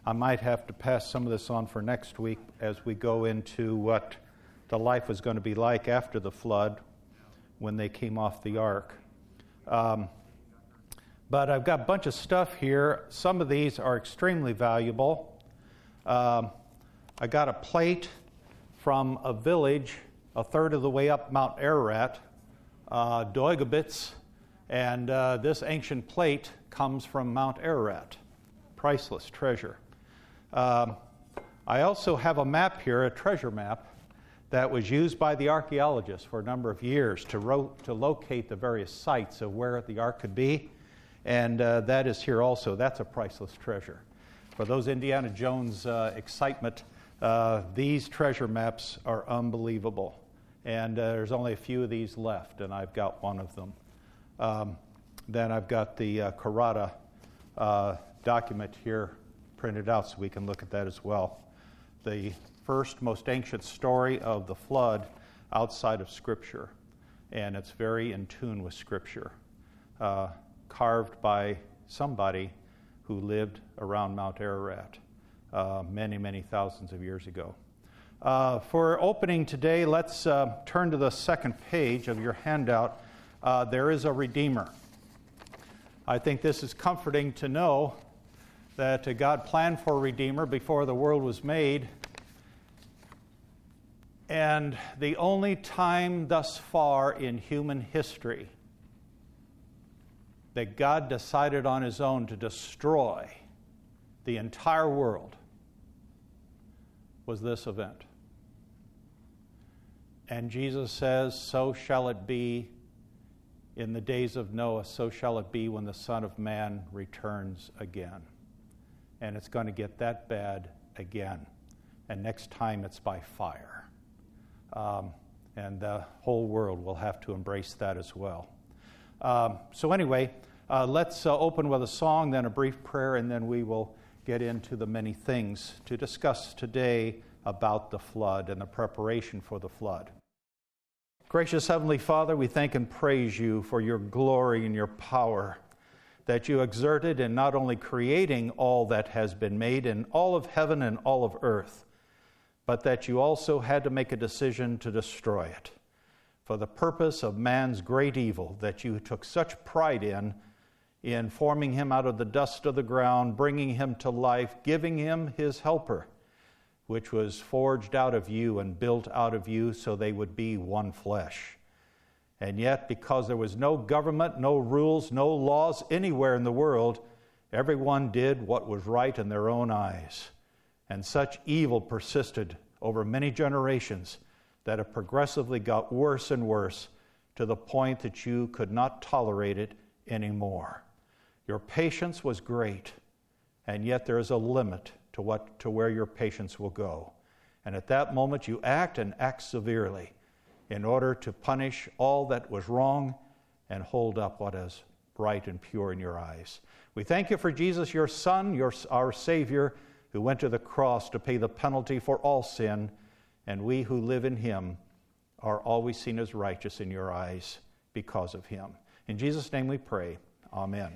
I might have to pass some of this on for next week as we go into what the life was going to be like after the flood when they came off the ark. But I've got a bunch of stuff here. Some of these are extremely valuable. I got a plate from a village a third of the way up Mount Ararat, Daugavpils, and this ancient plate comes from Mount Ararat. Priceless treasure. I also have a map here, a treasure map, that was used by the archaeologists for a number of years to locate the various sites of where the ark could be, and that is here also. That's a priceless treasure. For those Indiana Jones excitement, these treasure maps are unbelievable, and there's only a few of these left, and I've got one of them. Then I've got the Karada document here printed out so we can look at that as well. The first, most ancient story of the flood outside of Scripture, and it's very in tune with Scripture, carved by somebody who lived around Mount Ararat many, many thousands of years ago. For opening today, let's turn to the second page of your handout. There is a Redeemer. I think this is comforting to know that God planned for a Redeemer before the world was made. And the only time thus far in human history that God decided on his own to destroy the entire world was this event. And Jesus says, "So shall it be in the days of Noah, so shall it be when the Son of Man returns again." And it's going to get that bad again. And next time it's by fire. And the whole world will have to embrace that as well. So anyway, let's open with a song, then a brief prayer, and then we will get into the many things to discuss today about the flood and the preparation for the flood. Gracious Heavenly Father, we thank and praise you for your glory and your power that you exerted in not only creating all that has been made in all of heaven and all of earth, but that you also had to make a decision to destroy it for the purpose of man's great evil that you took such pride in forming him out of the dust of the ground, bringing him to life, giving him his helper, which was forged out of you and built out of you so they would be one flesh. And yet, because there was no government, no rules, no laws anywhere in the world, everyone did what was right in their own eyes. And such evil persisted over many generations that it progressively got worse and worse to the point that you could not tolerate it anymore. Your patience was great, and yet there is a limit to where your patience will go. And at that moment you act and act severely in order to punish all that was wrong and hold up what is right and pure in your eyes. We thank you for Jesus, your Son, our Savior, who went to the cross to pay the penalty for all sin, and we who live in him are always seen as righteous in your eyes because of him. In Jesus' name we pray. Amen.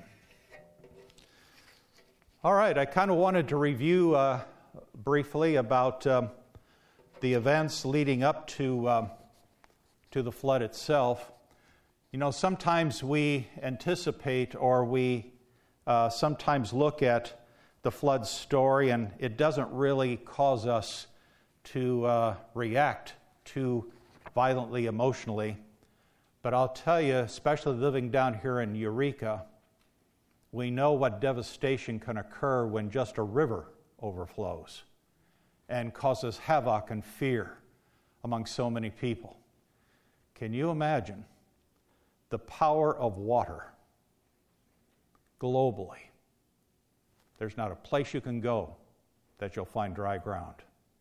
All right, I kind of wanted to review briefly about the events leading up to the flood itself. You know, sometimes we anticipate or we sometimes look at the flood story and it doesn't really cause us to react too violently emotionally. But I'll tell you, especially living down here in Eureka, we know what devastation can occur when just a river overflows and causes havoc and fear among so many people. Can you imagine the power of water globally? There's not a place you can go that you'll find dry ground.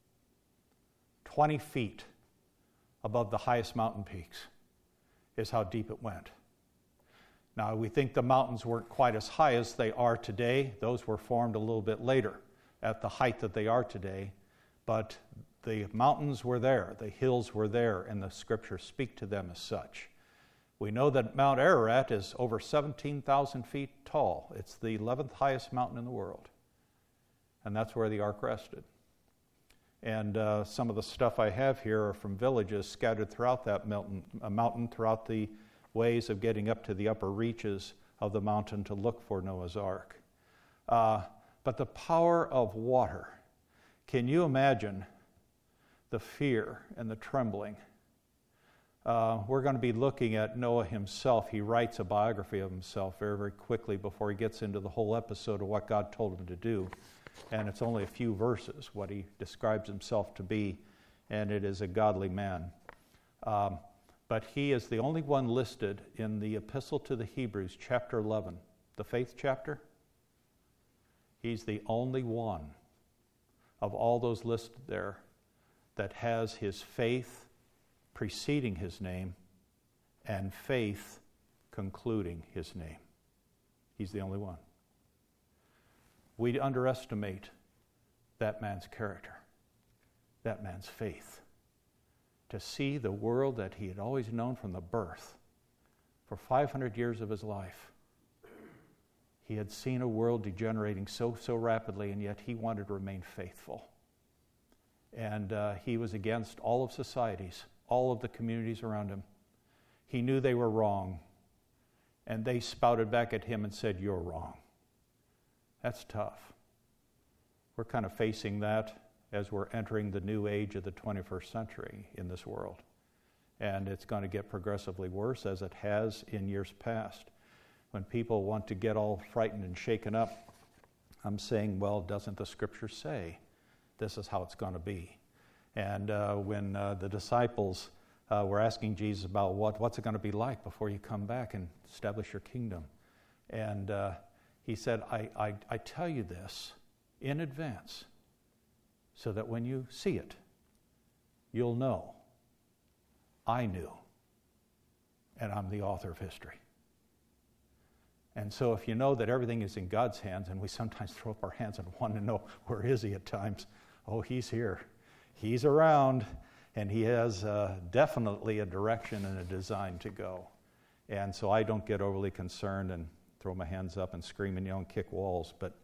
20 feet above the highest mountain peaks is how deep it went. Now, we think the mountains weren't quite as high as they are today. Those were formed a little bit later at the height that they are today. But the mountains were there, the hills were there, and the scriptures speak to them as such. We know that Mount Ararat is over 17,000 feet tall. It's the 11th highest mountain in the world. And that's where the ark rested. And some of the stuff I have here are from villages scattered throughout that mountain, throughout the ways of getting up to the upper reaches of the mountain to look for Noah's Ark. But the power of water, can you imagine the fear and the trembling? We're going to be looking at Noah himself. He writes a biography of himself very, very quickly before he gets into the whole episode of what God told him to do. And it's only a few verses, what he describes himself to be, and it is a godly man. But he is the only one listed in the Epistle to the Hebrews, chapter 11, the faith chapter. He's the only one of all those listed there that has his faith preceding his name and faith concluding his name. He's the only one. We underestimate that man's character, that man's faith. To see the world that he had always known from the birth, for 500 years of his life, he had seen a world degenerating so rapidly, and yet he wanted to remain faithful. And he was against all of societies, all of the communities around him. He knew they were wrong, and they spouted back at him and said, "You're wrong." That's tough. We're kind of facing that as we're entering the new age of the 21st century in this world. And it's going to get progressively worse, as it has in years past. When people want to get all frightened and shaken up, I'm saying, well, doesn't the Scripture say this is how it's going to be? And when the disciples were asking Jesus about what's it going to be like before you come back and establish your kingdom, and he said, I tell you this in advance so that when you see it, you'll know I knew, and I'm the author of history. And so if you know that everything is in God's hands, and we sometimes throw up our hands and want to know, where is he at times? Oh, he's here. He's around, and he has definitely a direction and a design to go. And so I don't get overly concerned and throw my hands up and scream and yell and kick walls, but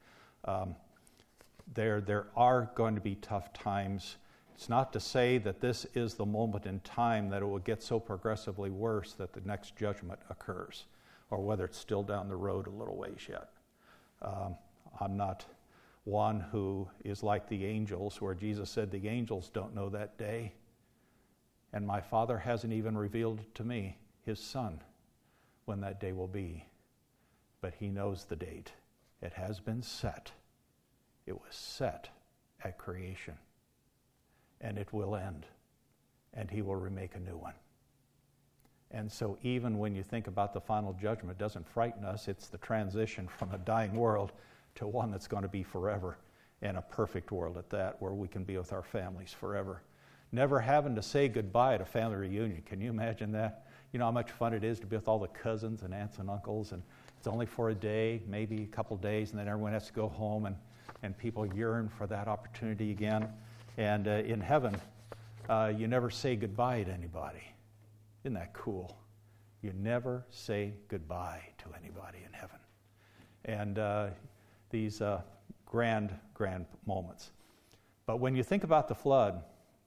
there are going to be tough times. It's not to say that this is the moment in time that it will get so progressively worse that the next judgment occurs, or whether it's still down the road a little ways yet. I'm not one who is like the angels, where Jesus said the angels don't know that day, and my Father hasn't even revealed to me, his Son, when that day will be. But he knows the date. It has been set. It was set at creation. And it will end. And he will remake a new one. And so even when you think about the final judgment, it doesn't frighten us. It's the transition from a dying world to one that's going to be forever, and a perfect world at that, where we can be with our families forever. Never having to say goodbye at a family reunion. Can you imagine that? You know how much fun it is to be with all the cousins and aunts and uncles, and it's only for a day, maybe a couple days, and then everyone has to go home, and people yearn for that opportunity again. And in heaven, you never say goodbye to anybody. Isn't that cool? You never say goodbye to anybody in heaven. And these grand moments. But when you think about the flood,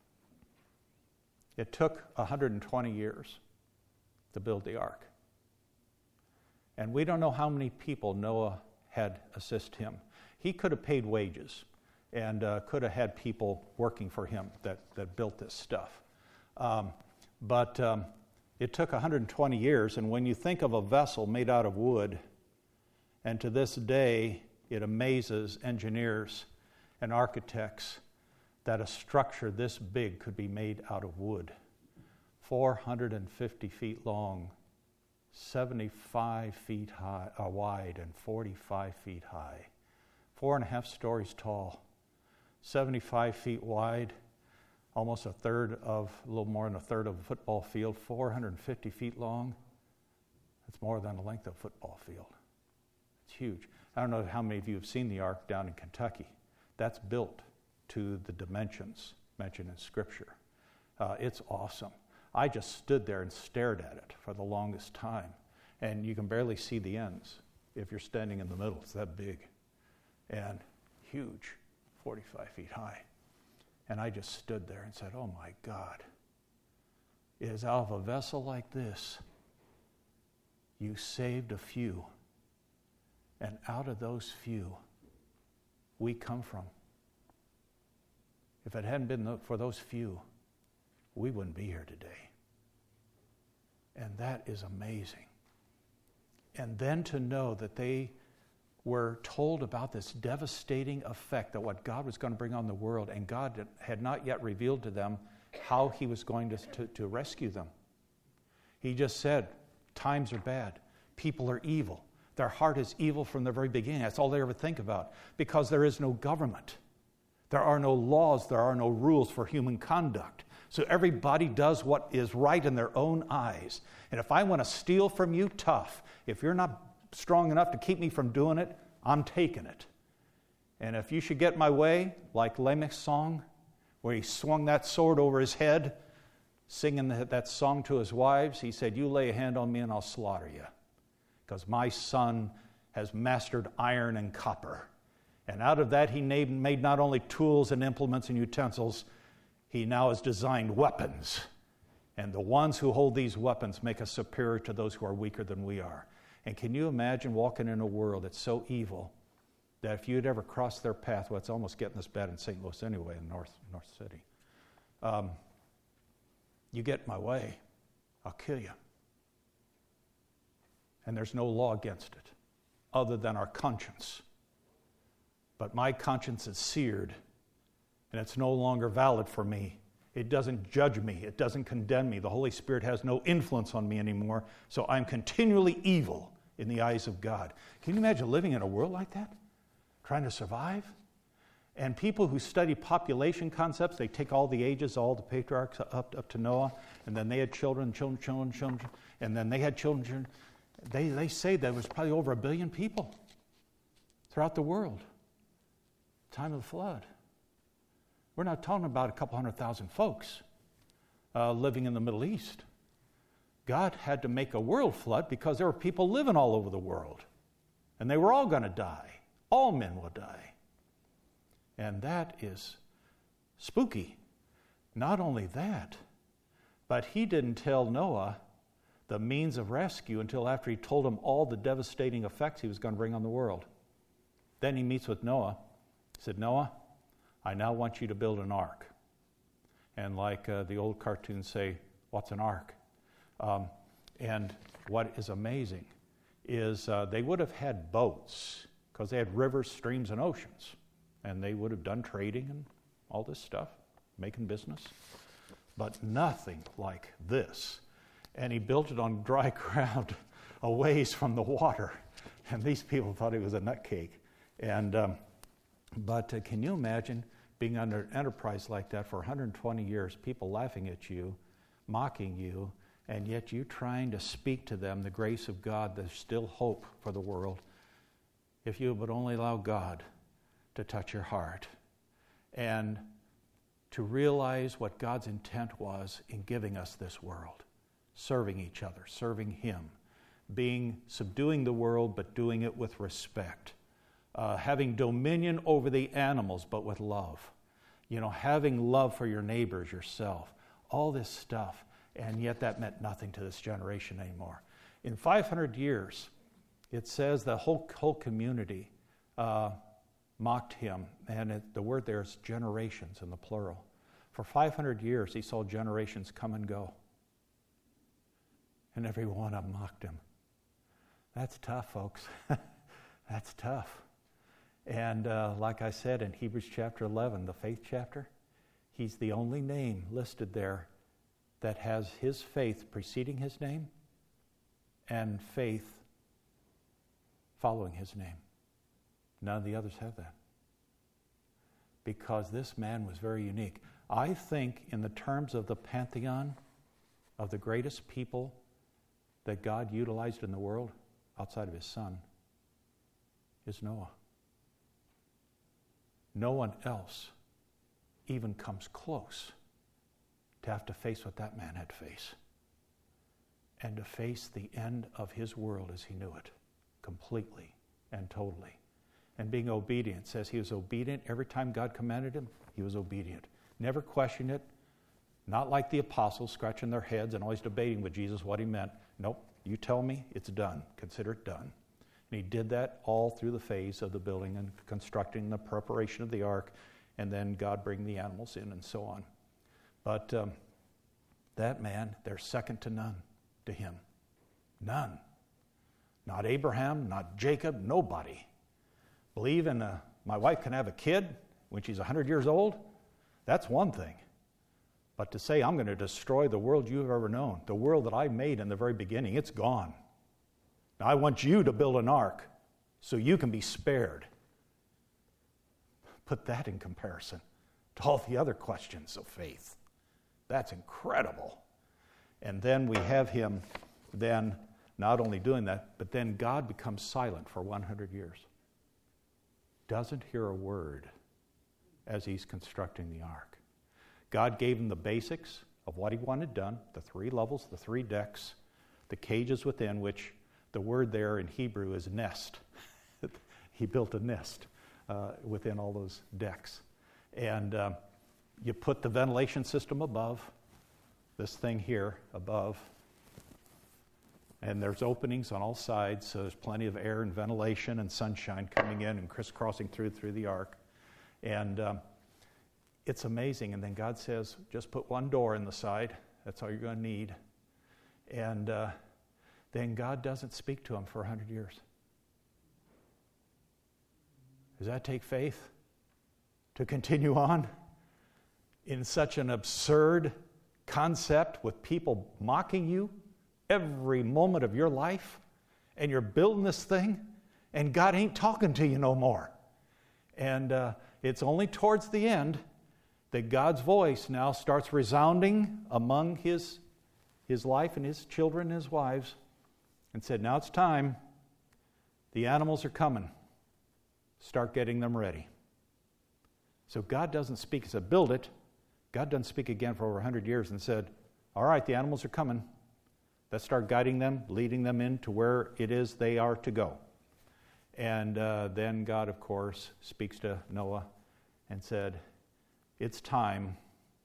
it took 120 years to build the ark. And we don't know how many people Noah had assist him. He could have paid wages and could have had people working for him that built this stuff. But it took 120 years, and when you think of a vessel made out of wood, and to this day it amazes engineers and architects that a structure this big could be made out of wood. 450 feet long, 75 feet high, wide, and 45 feet high. 4.5 stories tall, 75 feet wide, almost a little more than a third of a football field, 450 feet long. That's more than the length of a football field. It's huge. I don't know how many of you have seen the ark down in Kentucky. That's built to the dimensions mentioned in Scripture. It's awesome. I just stood there and stared at it for the longest time. And you can barely see the ends if you're standing in the middle. It's that big and huge. 45 feet high. And I just stood there and said, oh my God, it is out of a vessel like this, you saved a few. And out of those few, we come from. If it hadn't been for those few, we wouldn't be here today. And that is amazing. And then to know that they were told about this devastating effect that what God was going to bring on the world, and God had not yet revealed to them how he was going to rescue them. He just said, times are bad. People are evil. Their heart is evil from the very beginning. That's all they ever think about. Because there is no government. There are no laws. There are no rules for human conduct. So everybody does what is right in their own eyes. And if I want to steal from you, tough. If you're not strong enough to keep me from doing it, I'm taking it. And if you should get my way, like Lamech's song, where he swung that sword over his head, singing that song to his wives, he said, you lay a hand on me and I'll slaughter you. Because my son has mastered iron and copper. And out of that he made not only tools and implements and utensils, he now has designed weapons. And the ones who hold these weapons make us superior to those who are weaker than we are. And can you imagine walking in a world that's so evil that if you'd ever crossed their path, well, it's almost getting this bad in St. Louis anyway, in North City. You get in my way, I'll kill you. And there's no law against it, other than our conscience. But my conscience is seared, and it's no longer valid for me. It doesn't judge me. It doesn't condemn me. The Holy Spirit has no influence on me anymore, so I'm continually evil in the eyes of God. Can you imagine living in a world like that? Trying to survive? And people who study population concepts, they take all the ages, all the patriarchs up to Noah, and then they had children, and then they had children. They say there was probably over 1 billion people throughout the world. Time of the flood. We're not talking about a couple 100,000 folks living in the Middle East. God had to make a world flood because there were people living all over the world. And they were all going to die. All men will die. And that is spooky. Not only that, but he didn't tell Noah the means of rescue until after he told him all the devastating effects he was going to bring on the world. Then he meets with Noah. He said, Noah, I now want you to build an ark. And like the old cartoons say, what's an ark? And what is amazing is they would have had boats because they had rivers, streams, and oceans. And they would have done trading and all this stuff, making business. But nothing like this. And he built it on dry ground a ways from the water. And these people thought it was a nutcake. And but can you imagine being under an enterprise like that for 120 years, people laughing at you, mocking you, and yet you trying to speak to them the grace of God, there's still hope for the world, if you would only allow God to touch your heart and to realize what God's intent was in giving us this world, serving each other, serving Him, subduing the world, but doing it with respect. Having dominion over the animals, but with love. Having love for your neighbors, yourself. All this stuff. And yet that meant nothing to this generation anymore. In 500 years, it says the whole community mocked him. And the word there is generations in the plural. For 500 years, he saw generations come and go. And every one of them mocked him. That's tough, folks. That's tough. And like I said in Hebrews chapter 11, the faith chapter, he's the only name listed there that has his faith preceding his name and faith following his name. None of the others have that. Because this man was very unique. I think in the terms of the pantheon of the greatest people that God utilized in the world outside of his son is Noah. No one else even comes close to have to face what that man had to face. And to face the end of his world as he knew it, completely and totally. and being obedient. It says he was obedient every time God commanded him. He was obedient. Never questioned it. Not like the apostles scratching their heads and always debating with Jesus what he meant. Nope, you tell me, it's done. Consider it done. And he did that all through the phase of the building and constructing the preparation of the ark, and then God bringing the animals in and so on. But that man, there's second to none to him. None. Not Abraham, not Jacob, nobody. Believe in my wife can have a kid when she's 100 years old? That's one thing. But to say, I'm going to destroy the world you've ever known, the world that I made in the very beginning, it's gone. Now, I want you to build an ark so you can be spared. Put that in comparison to all the other questions of faith. That's incredible. And then we have him then not only doing that, but then God becomes silent for 100 years. Doesn't hear a word as he's constructing the ark. God gave him the basics of what he wanted done, the 3 levels, the 3 decks, the cages within, which the word there in Hebrew is nest. He built a nest within all those decks. And you put the ventilation system above, this thing here above, and there's openings on all sides, so there's plenty of air and ventilation and sunshine coming in and crisscrossing through the ark. And it's amazing. And then God says, just put 1 door in the side. That's all you're going to need. And then God doesn't speak to him for 100 years. Does that take faith to continue on in such an absurd concept with people mocking you every moment of your life? And you're building this thing and God ain't talking to you no more. And it's only towards the end that God's voice now starts resounding among his life and his children and his wives, and said, now it's time. The animals are coming. Start getting them ready. So God doesn't speak. He said, build it. God doesn't speak again for over 100 years and said, all right, the animals are coming. Let's start guiding them, leading them into where it is they are to go. And then God, of course, speaks to Noah and said, it's time.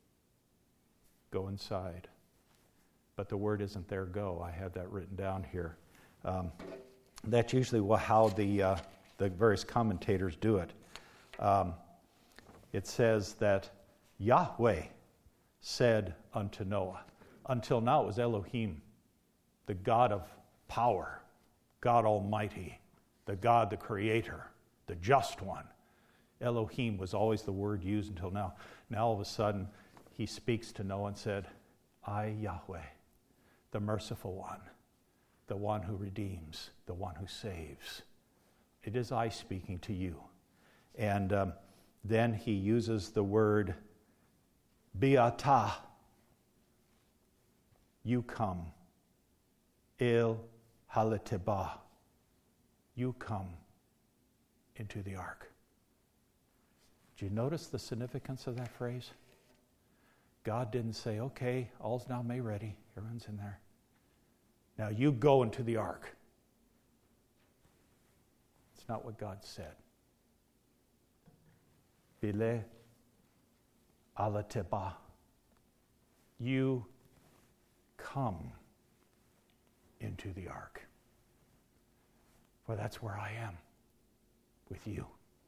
Go inside. But the word isn't there, go. I have that written down here. That's usually how the various commentators do it. It says that Yahweh said unto Noah. Until now it was Elohim, the God of power, God Almighty, the God, the Creator, the Just One. Elohim was always the word used until now. Now all of a sudden he speaks to Noah and said, I, Yahweh, the merciful one, the one who redeems, the one who saves. It is I speaking to you. And then he uses the word bi'atah. You come. El haletibah. You come into the ark. Do you notice the significance of that phrase? God didn't say, okay, all's now made ready. Everyone's in there. Now you go into the ark. It's not what God said. Bile alateba. You come into the ark. For that's where I am with you.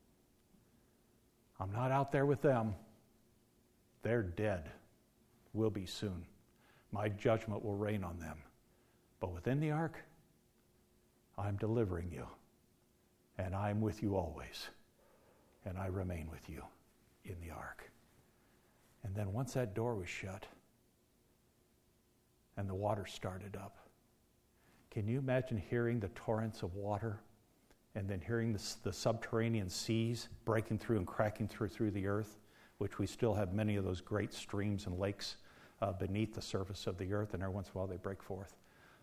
I'm not out there with them. They're dead. Will be soon. My judgment will reign on them. But within the ark, I'm delivering you. And I'm with you always. And I remain with you in the ark. And then once that door was shut and the water started up, can you imagine hearing the torrents of water and then hearing the subterranean seas breaking through and cracking through the earth, which we still have many of those great streams and lakes beneath the surface of the earth, and every once in a while they break forth.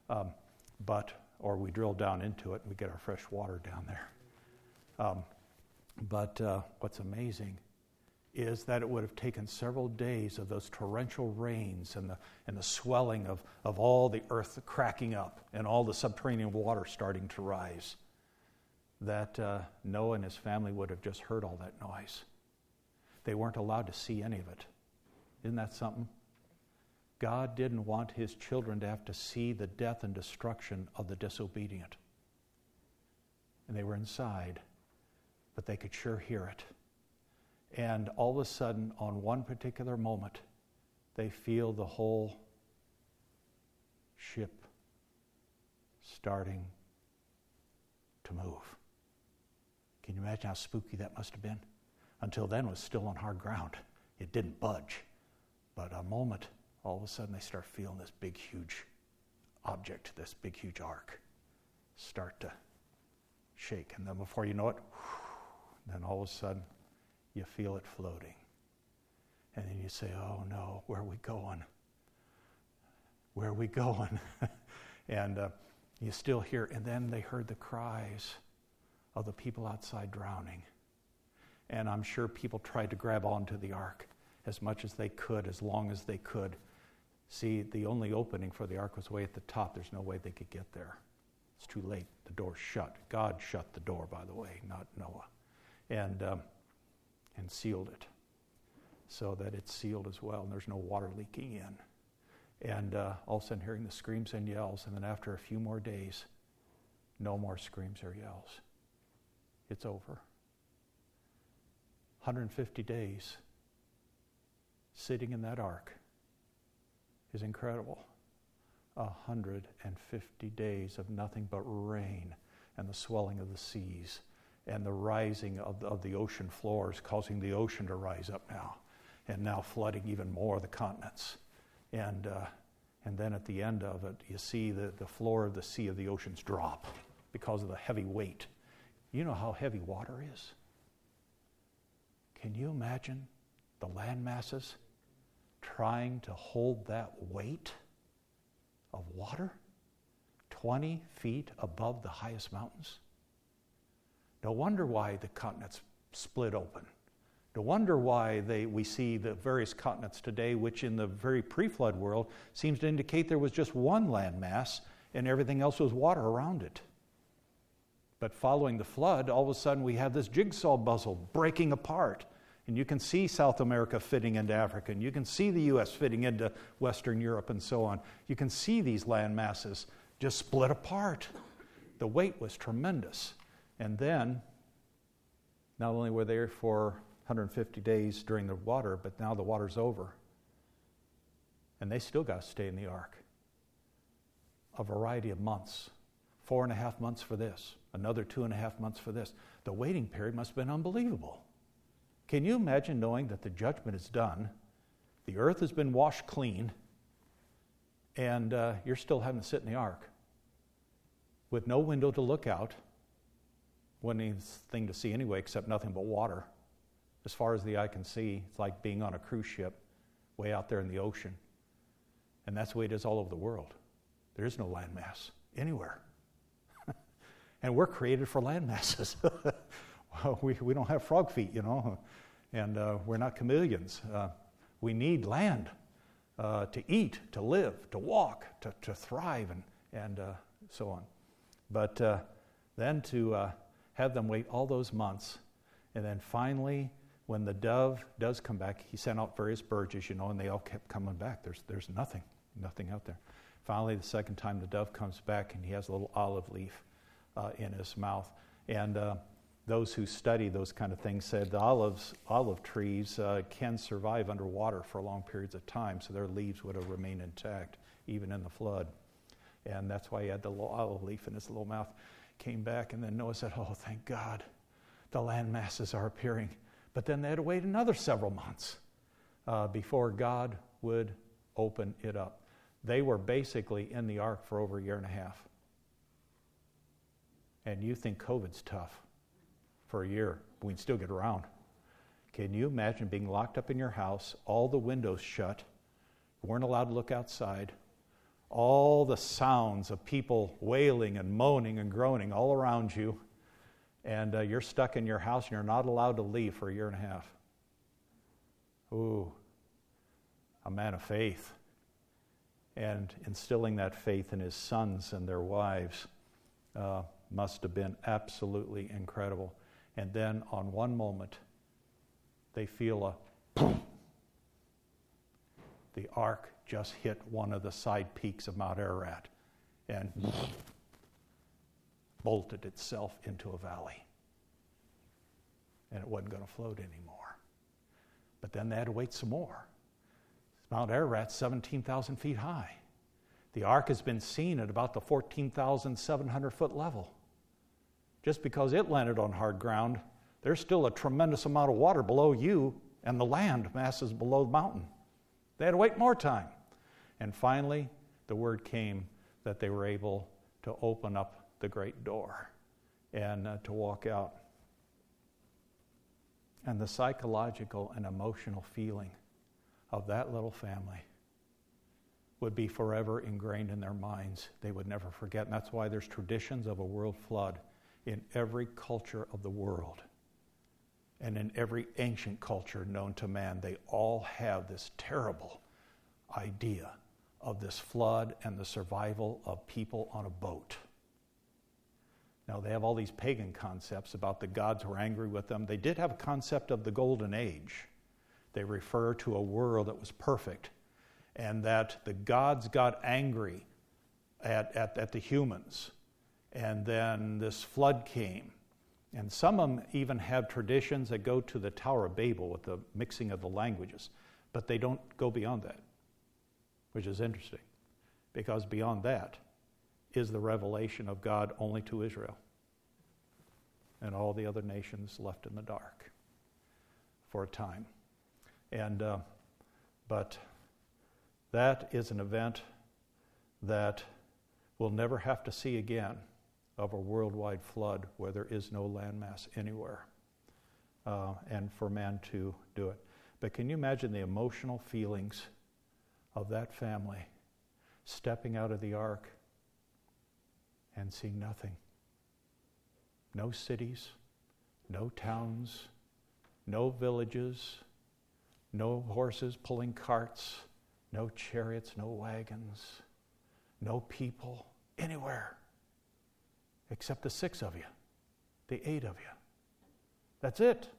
Or we drill down into it and we get our fresh water down there. But what's amazing is that it would have taken several days of those torrential rains and the swelling of all the earth cracking up and all the subterranean water starting to rise that Noah and his family would have just heard all that noise. They weren't allowed to see any of it. Isn't that something? God didn't want his children to have to see the death and destruction of the disobedient. And they were inside, but they could sure hear it. And all of a sudden, on one particular moment, they feel the whole ship starting to move. Can you imagine how spooky that must have been? Until then, it was still on hard ground. It didn't budge. But a moment, all of a sudden, they start feeling this big, huge object, this big, huge ark start to shake. And then before you know it, then all of a sudden, you feel it floating. And then you say, oh no, where are we going? Where are we going? And you still hear, and then they heard the cries of the people outside drowning. And I'm sure people tried to grab onto the ark as much as they could, as long as they could. See, the only opening for the ark was way at the top. There's no way they could get there. It's too late. The door's shut. God shut the door, by the way, not Noah. And sealed it so that it's sealed as well, and there's no water leaking in. And all of a sudden hearing the screams and yells, and then after a few more days, no more screams or yells. It's over. 150 days sitting in that ark is incredible. 150 days of nothing but rain and the swelling of the seas and the rising of the ocean floors, causing the ocean to rise up now, and now flooding even more of the continents. And then at the end of it, you see the floor of the sea of the oceans drop because of the heavy weight. You know how heavy water is? Can you imagine the land masses trying to hold that weight of water 20 feet above the highest mountains? No wonder why the continents split open. No wonder why we see the various continents today, which in the very pre-flood world seems to indicate there was just one land mass and everything else was water around it. But following the flood, all of a sudden we have this jigsaw puzzle breaking apart. And you can see South America fitting into Africa, and you can see the U.S. fitting into Western Europe and so on. You can see these land masses just split apart. The weight was tremendous. And then, not only were they there for 150 days during the water, but now the water's over. And they still got to stay in the ark. A variety of months. 4.5 months for this. Another 2.5 months for this. The waiting period must have been unbelievable. Can you imagine knowing that the judgment is done, the earth has been washed clean, and you're still having to sit in the ark with no window to look out, wasn't anything to see anyway except nothing but water. As far as the eye can see, it's like being on a cruise ship way out there in the ocean. And that's the way it is all over the world. There is no landmass anywhere. And we're created for landmasses. Well, we don't have frog feet, and we're not chameleons. We need land to eat, to live, to walk, to thrive, and so on. But then to have them wait all those months, and then finally, when the dove does come back, he sent out various birds, and they all kept coming back. There's nothing out there. Finally, the second time the dove comes back, and he has a little olive leaf in his mouth. And those who study those kind of things said the olive trees can survive underwater for long periods of time, so their leaves would have remained intact even in the flood. And that's why he had the little olive leaf in his little mouth. Came back, and then Noah said, oh, thank God, the land masses are appearing. But then they had to wait another several months before God would open it up. They were basically in the ark for over 1.5 years. And you think COVID's tough for a year, but we can still get around. Can you imagine being locked up in your house, all the windows shut, you weren't allowed to look outside, all the sounds of people wailing and moaning and groaning all around you, and you're stuck in your house and you're not allowed to leave for 1.5 years? Ooh, a man of faith. And instilling that faith in his sons and their wives. must have been absolutely incredible. And then on one moment, they feel a boom. The ark just hit one of the side peaks of Mount Ararat and bolted itself into a valley. And it wasn't going to float anymore. But then they had to wait some more. Mount Ararat's 17,000 feet high. The ark has been seen at about the 14,700 foot level. Just because it landed on hard ground, there's still a tremendous amount of water below you and the land masses below the mountain. They had to wait more time. And finally, the word came that they were able to open up the great door and to walk out. And the psychological and emotional feeling of that little family would be forever ingrained in their minds. They would never forget. And that's why there's traditions of a world flood in every culture of the world. And in every ancient culture known to man, they all have this terrible idea of this flood and the survival of people on a boat. Now, they have all these pagan concepts about the gods who were angry with them. They did have a concept of the golden age. They refer to a world that was perfect, and that the gods got angry at the humans. And then this flood came. And some of them even have traditions that go to the Tower of Babel with the mixing of the languages. But they don't go beyond that, which is interesting. Because beyond that is the revelation of God only to Israel. And all the other nations left in the dark for a time. And but that is an event that we'll never have to see again, of a worldwide flood where there is no landmass anywhere, and for man to do it. But can you imagine the emotional feelings of that family stepping out of the ark and seeing nothing? No cities, no towns, no villages, no horses pulling carts, no chariots, no wagons, no people anywhere except the 6 of you, the 8 of you. That's it.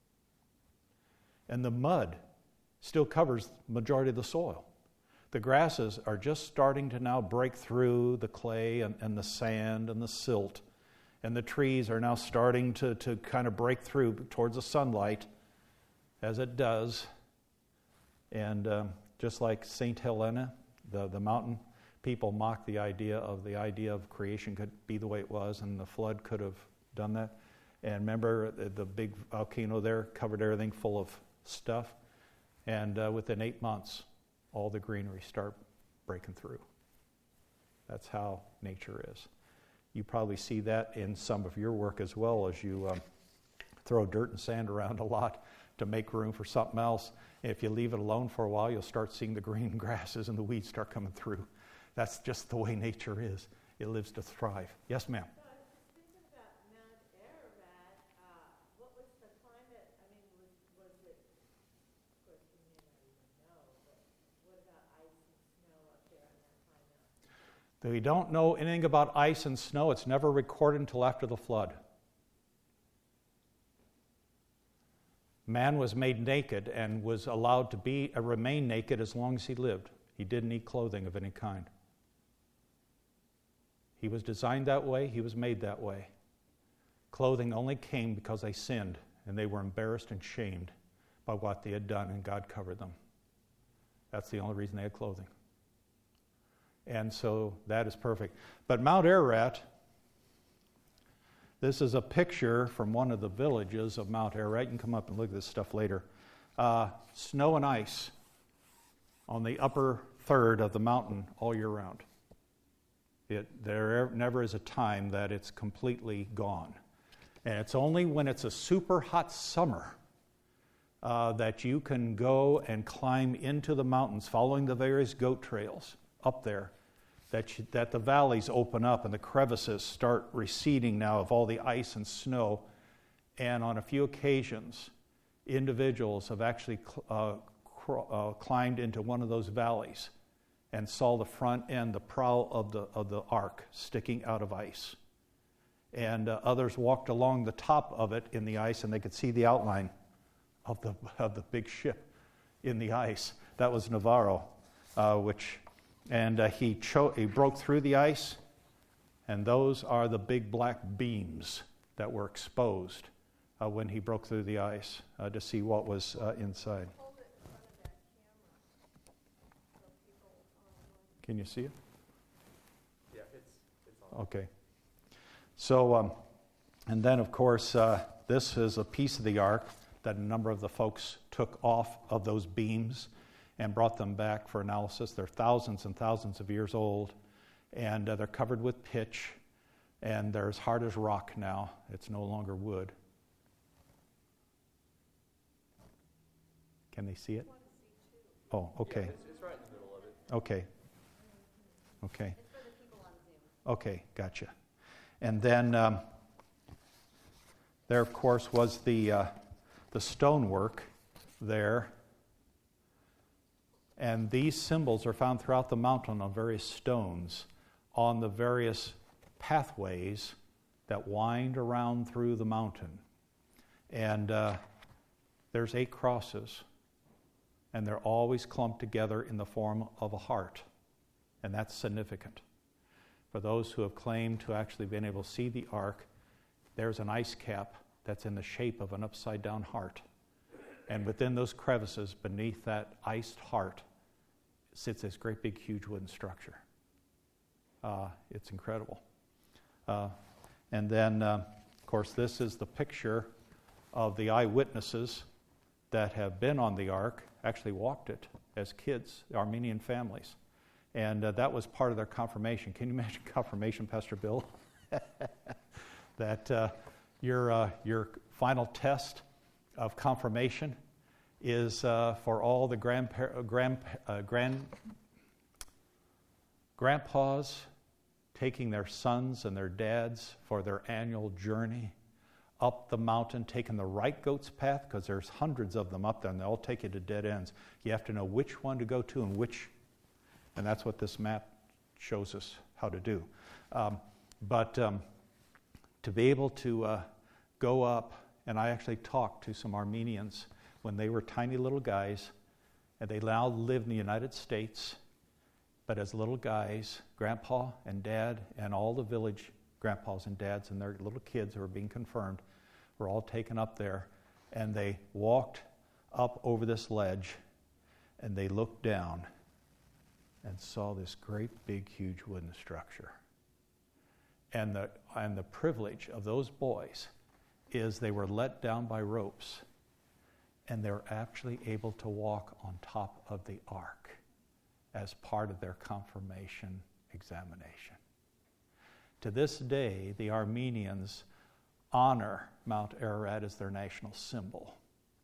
And the mud still covers the majority of the soil. The grasses are just starting to now break through the clay and the sand and the silt. And the trees are now starting to kind of break through towards the sunlight, as it does. And just like St. Helena, the mountain, people mock the idea of creation could be the way it was, and the flood could have done that. And remember, the big volcano there covered everything full of stuff. And within 8 months, all the greenery start breaking through. That's how nature is. You probably see that in some of your work as well, as you throw dirt and sand around a lot to make room for something else. If you leave it alone for a while, you'll start seeing the green grasses and the weeds start coming through. That's just the way nature is. It lives to thrive. Yes, ma'am? So I was just thinking about Mount Ararat. What was the climate? I mean, was it, of course, you may not even know, but what about ice and snow up there on that high mountain? We don't know anything about ice and snow. It's never recorded until after the flood. Man was made naked and was allowed to remain naked as long as he lived. He didn't need clothing of any kind. He was designed that way. He was made that way. Clothing only came because they sinned, and they were embarrassed and shamed by what they had done, and God covered them. That's the only reason they had clothing. And so that is perfect. But Mount Ararat, this is a picture from one of the villages of Mount Ararat. You can come up and look at this stuff later. Snow and ice on the upper third of the mountain all year round. There never is a time that it's completely gone. And it's only when it's a super hot summer that you can go and climb into the mountains, following the various goat trails up there, that the valleys open up and the crevices start receding now of all the ice and snow. And on a few occasions, individuals have actually climbed into one of those valleys and saw the front end, the prow of the ark sticking out of ice. and others walked along the top of it in the ice, and they could see the outline of the big ship in the ice. That was Navarro, he broke through the ice, and those are the big black beams that were exposed when he broke through the ice to see what was inside. Hold it in front of that camera so people online. Can you see it? Yeah, it's on. Okay. So, and then of course, this is a piece of the ark that a number of the folks took off of those beams and brought them back for analysis. They're thousands and thousands of years old, and they're covered with pitch, and they're as hard as rock now. It's no longer wood. Can they see it? Oh, okay. Yeah, it's right in the middle of it. Okay. Okay. It's for the people on Zoom. Okay, gotcha. And then there, of course, was the stonework there. And these symbols are found throughout the mountain on various stones, on the various pathways that wind around through the mountain. And there's 8 crosses, and they're always clumped together in the form of a heart. And that's significant. For those who have claimed to actually been able to see the ark, there's an ice cap that's in the shape of an upside-down heart. And within those crevices, beneath that iced heart, sits this great big huge wooden structure. It's incredible. And then, of course, this is the picture of the eyewitnesses that have been on the ark, actually walked it as kids, Armenian families. And that was part of their confirmation. Can you imagine confirmation, Pastor Bill? That your final test of confirmation is for all the grandpas taking their sons and their dads for their annual journey up the mountain, taking the right goat's path, because there's hundreds of them up there, and they all take you to dead ends. You have to know which one to go to and which, and that's what this map shows us how to do. But to be able to go up, and I actually talked to some Armenians when they were tiny little guys, and they now live in the United States, but as little guys, Grandpa and Dad and all the village grandpas and dads and their little kids who were being confirmed were all taken up there, and they walked up over this ledge, and they looked down and saw this great big huge wooden structure. And the privilege of those boys is they were let down by ropes, and they were actually able to walk on top of the ark as part of their confirmation examination. To this day, the Armenians honor Mount Ararat as their national symbol.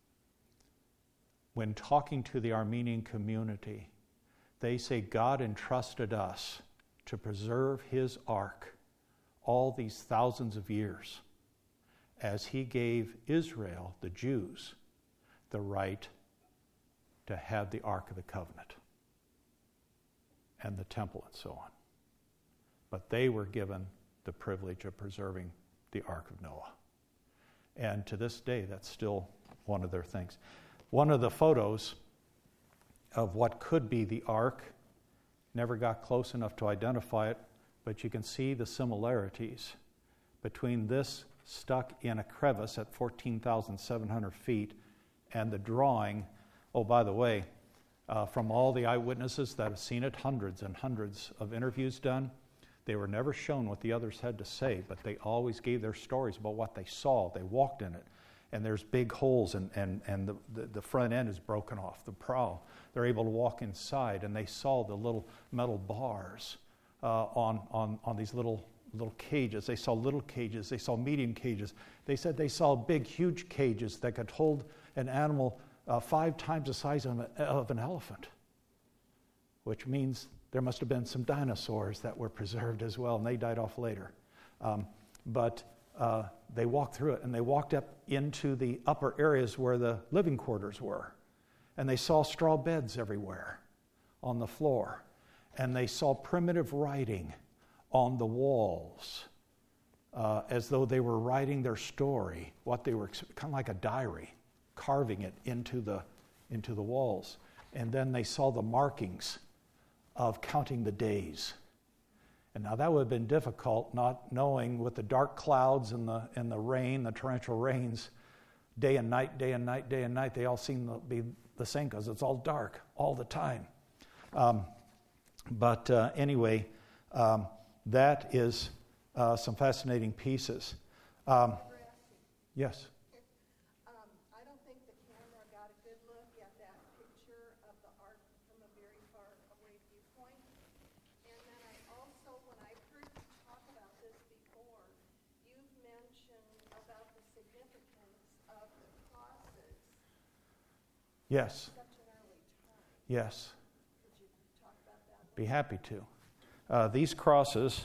When talking to the Armenian community, they say God entrusted us to preserve His ark all these thousands of years as He gave Israel, the Jews, the right to have the Ark of the Covenant and the temple and so on. But they were given the privilege of preserving the Ark of Noah. And to this day, that's still one of their things. One of the photos of what could be the Ark, never got close enough to identify it, but you can see the similarities between this stuck in a crevice at 14,700 feet and the drawing. Oh, by the way, from all the eyewitnesses that have seen it, hundreds and hundreds of interviews done, they were never shown what the others had to say, but they always gave their stories about what they saw. They walked in it, and there's big holes, and the front end is broken off, the prow. They're able to walk inside, and they saw the little metal bars on these little cages. They saw little cages. They saw medium cages. They said they saw big, huge cages that could hold an animal 5 times the size of an elephant, which means there must have been some dinosaurs that were preserved as well, and they died off later. But they walked through it, and they walked up into the upper areas where the living quarters were, and they saw straw beds everywhere on the floor, and they saw primitive writing on the walls as though they were writing their story, what they were, kind of like a diary, carving it into the walls. And then they saw the markings of counting the days. And now that would have been difficult, not knowing with the dark clouds and the rain, the torrential rains, day and night, day and night, day and night, they all seem to be the same because it's all dark all the time. Anyway, that is some fascinating pieces. Yes. I don't think the camera got a good look at that picture of the ark from a very far away viewpoint. And then I also, when I've heard you talk about this before, you've mentioned about the significance of the crosses. Yes. Such an early time. Yes. Could you talk about that? Be happy to. These crosses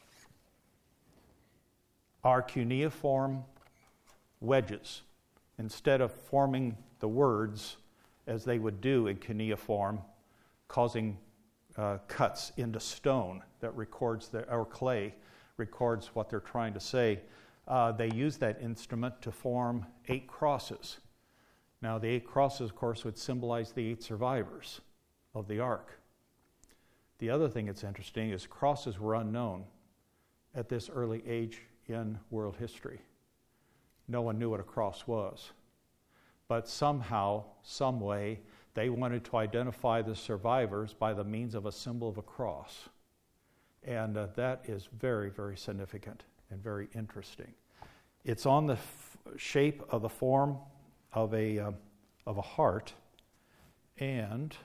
are cuneiform wedges. Instead of forming the words as they would do in cuneiform, causing cuts into stone that records or clay records what they're trying to say, they use that instrument to form 8 crosses. Now, the 8 crosses, of course, would symbolize the 8 survivors of the ark. The other thing that's interesting is crosses were unknown at this early age in world history. No one knew what a cross was. But somehow, some way, they wanted to identify the survivors by the means of a symbol of a cross. And that is very, very significant and very interesting. It's on the shape of the form of a heart, and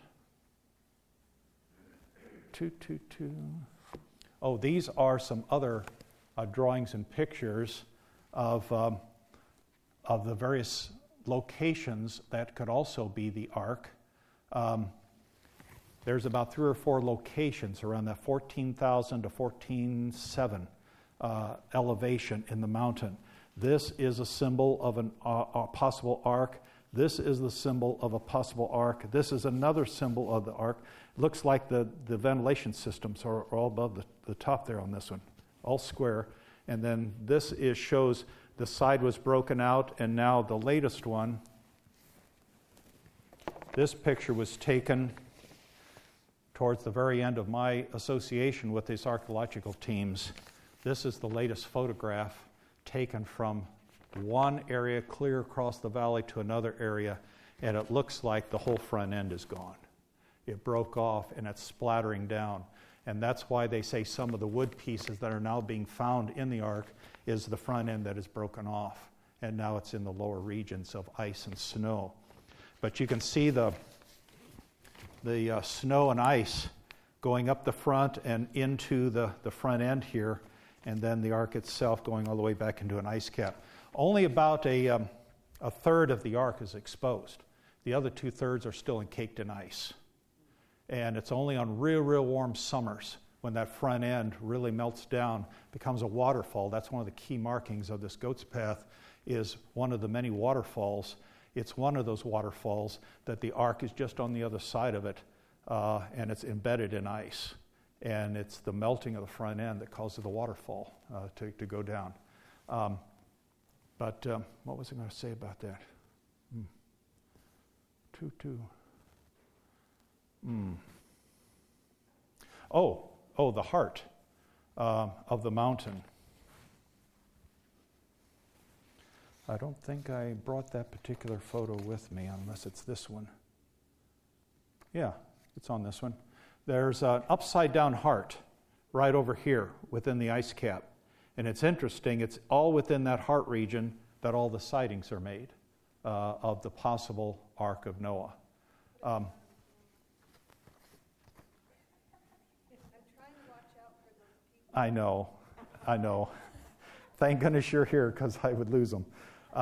these are some other drawings and pictures of the various locations that could also be the ark. There's about 3 or 4 locations around that 14,000 to 14,700 elevation in the mountain. This is a symbol of a possible ark. This is the symbol of a possible ark. This is another symbol of the ark. It looks like the ventilation systems are all above the top there on this one, all square. And then this shows the side was broken out, and now the latest one, this picture was taken towards the very end of my association with these archaeological teams. This is the latest photograph taken from one area clear across the valley to another area, and it looks like the whole front end is gone. It broke off and it's splattering down. And that's why they say some of the wood pieces that are now being found in the ark is the front end that is broken off. And now it's in the lower regions of ice and snow. But you can see the snow and ice going up the front and into the front end here, and then the ark itself going all the way back into an ice cap. Only about a third of the ark is exposed. The other 2/3 are still encaked in ice. And it's only on real, real warm summers when that front end really melts down, becomes a waterfall. That's one of the key markings of this Goat's Path, is one of the many waterfalls. It's one of those waterfalls that the ark is just on the other side of it, and it's embedded in ice. And it's the melting of the front end that causes the waterfall to go down. What was I going to say about that? The heart of the mountain. I don't think I brought that particular photo with me, unless it's this one. Yeah, it's on this one. There's an upside-down heart right over here within the ice cap. And it's interesting, it's all within that heart region that all the sightings are made of the possible Ark of Noah. I'm trying to watch out for those people. I know. Thank goodness you're here, because I would lose them.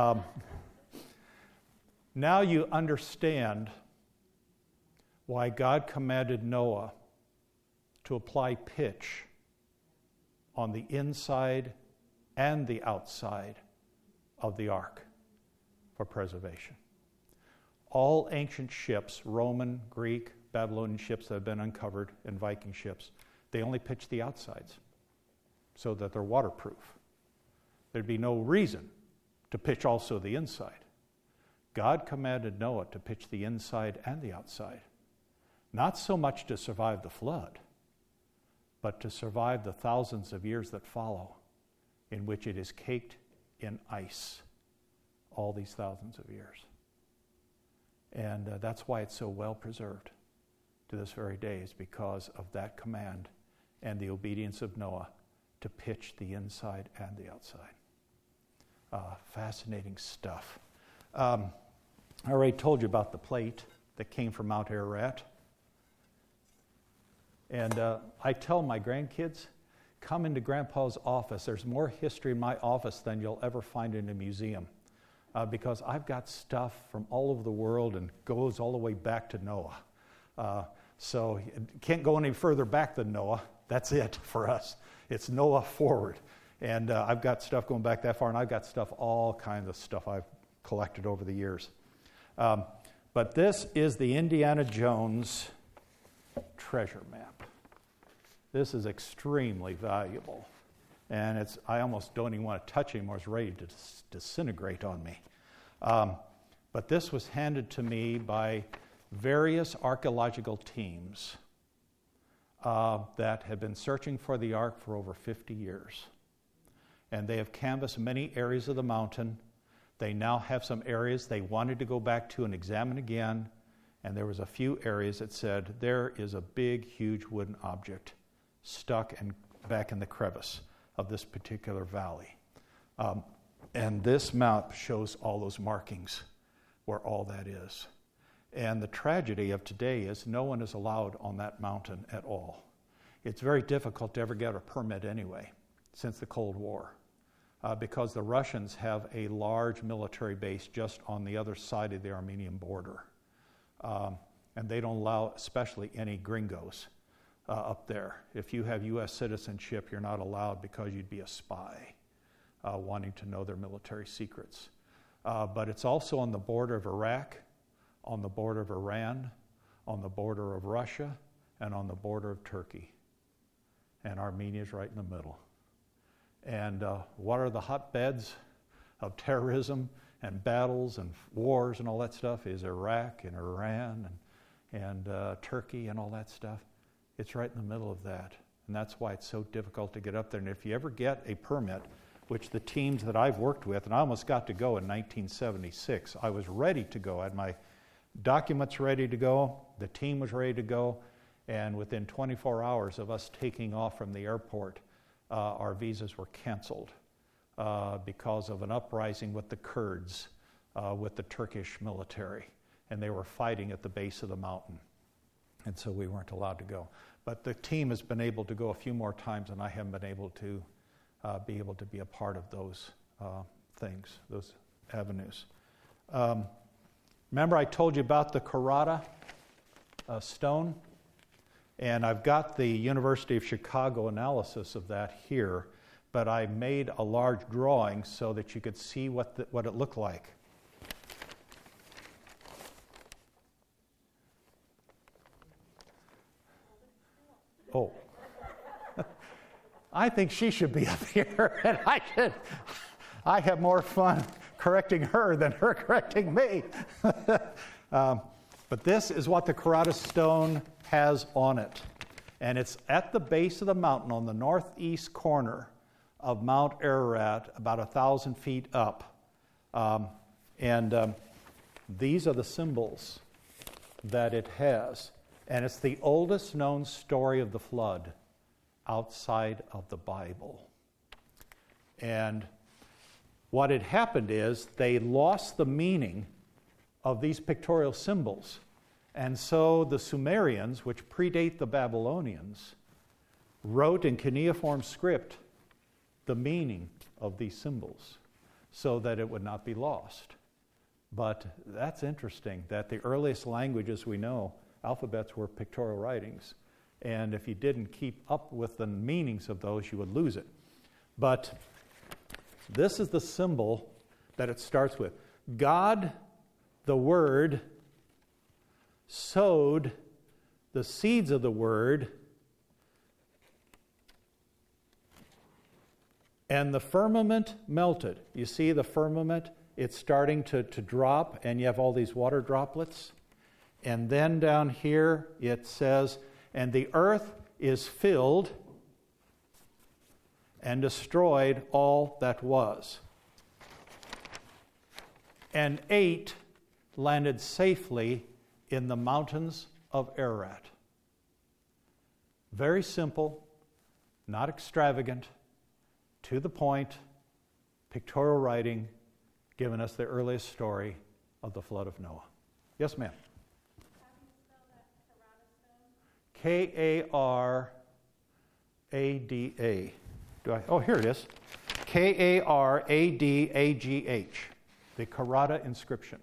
Now you understand why God commanded Noah to apply pitch on the inside and the outside of the ark for preservation. All ancient ships, Roman, Greek, Babylonian ships that have been uncovered, and Viking ships, they only pitch the outsides so that they're waterproof. There'd be no reason to pitch also the inside. God commanded Noah to pitch the inside and the outside, not so much to survive the flood, but to survive the thousands of years that follow, in which it is caked in ice, all these thousands of years. And that's why it's so well preserved to this very day, is because of that command and the obedience of Noah to pitch the inside and the outside. Fascinating stuff. I already told you about the plate that came from Mount Ararat. And I tell my grandkids, come into Grandpa's office. There's more history in my office than you'll ever find in a museum. Because I've got stuff from all over the world and goes all the way back to Noah. So it can't go any further back than Noah. That's it for us. It's Noah forward. And I've got stuff going back that far, and I've got stuff, all kinds of stuff I've collected over the years. But this is the Indiana Jones treasure map. This is extremely valuable. And I almost don't even want to touch it anymore. It's ready to disintegrate on me. But this was handed to me by various archaeological teams that have been searching for the ark for over 50 years. And they have canvassed many areas of the mountain. They now have some areas they wanted to go back to and examine again. And there was a few areas that said, there is a big, huge wooden object stuck back in the crevice of this particular valley. And this map shows all those markings where all that is. And the tragedy of today is no one is allowed on that mountain at all. It's very difficult to ever get a permit anyway, since the Cold War, because the Russians have a large military base just on the other side of the Armenian border. And they don't allow, especially any gringos up there. If you have U.S. citizenship, you're not allowed because you'd be a spy wanting to know their military secrets. But it's also on the border of Iraq, on the border of Iran, on the border of Russia, and on the border of Turkey. And Armenia is right in the middle. And what are the hotbeds of terrorism and battles and wars and all that stuff? Is Iraq and Iran and Turkey and all that stuff. It's right in the middle of that. And that's why it's so difficult to get up there. And if you ever get a permit, which the teams that I've worked with, and I almost got to go in 1976. I was ready to go. I had my documents ready to go. The team was ready to go. And within 24 hours of us taking off from the airport, our visas were canceled because of an uprising with the Kurds, with the Turkish military. And they were fighting at the base of the mountain. And so we weren't allowed to go. But the team has been able to go a few more times, and I haven't been able to be a part of those things, those avenues. Remember I told you about the Karada stone? And I've got the University of Chicago analysis of that here, but I made a large drawing so that you could see what it looked like. Oh. I think she should be up here, and I have more fun correcting her than her correcting me. But this is what the Karada stone has on it. And it's at the base of the mountain on the northeast corner of Mount Ararat, about 1,000 feet up. These are the symbols that it has. And it's the oldest known story of the flood outside of the Bible. And what had happened is they lost the meaning of these pictorial symbols. And so the Sumerians, which predate the Babylonians, wrote in cuneiform script the meaning of these symbols so that it would not be lost. But that's interesting that the earliest languages we know, alphabets, were pictorial writings. And if you didn't keep up with the meanings of those, you would lose it. But this is the symbol that it starts with. God, the Word, sowed the seeds of the Word And the firmament melted. You see the firmament? It's starting to drop, and you have all these water droplets. And then down here it says, and the earth is filled and destroyed all that was. And 8 landed safely in the mountains of Ararat. Very simple, not extravagant, to the point, pictorial writing, giving us the earliest story of the flood of Noah. Yes, ma'am? How do you spell that Karada. Oh, here it is. Karadagh, the Karada inscription.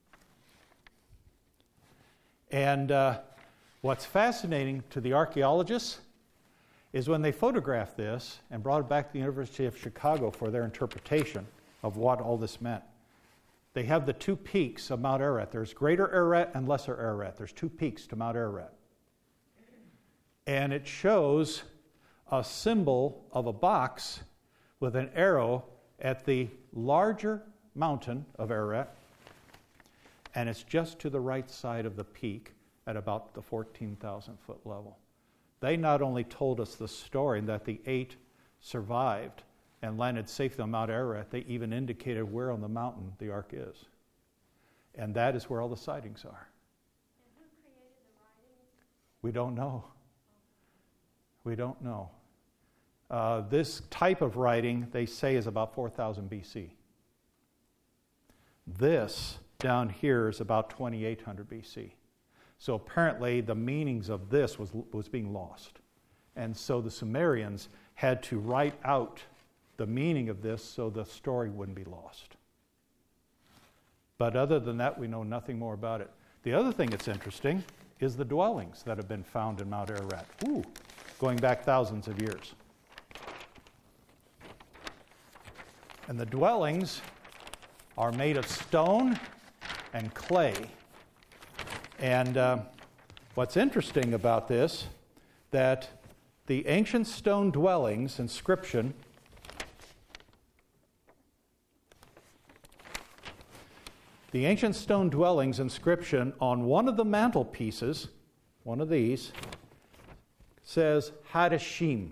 And what's fascinating to the archaeologists is when they photographed this and brought it back to the University of Chicago for their interpretation of what all this meant. They have the 2 peaks of Mount Ararat. There's Greater Ararat and Lesser Ararat. There's 2 peaks to Mount Ararat. And it shows a symbol of a box with an arrow at the larger mountain of Ararat, and it's just to the right side of the peak at about the 14,000 foot level. They not only told us the story that the 8 survived and landed safely on Mount Ararat, they even indicated where on the mountain the ark is. And that is where all the sightings are. And who created the writings? We don't know. We don't know. This type of writing, they say, is about 4,000 BC. This down here is about 2,800 BC. So apparently the meanings of this was being lost. And so the Sumerians had to write out the meaning of this so the story wouldn't be lost. But other than that, we know nothing more about it. The other thing that's interesting is the dwellings that have been found in Mount Ararat. Going back thousands of years. And the dwellings are made of stone and clay. And what's interesting about this, that the ancient stone dwellings inscription on one of the mantelpieces, one of these, says Hadashim.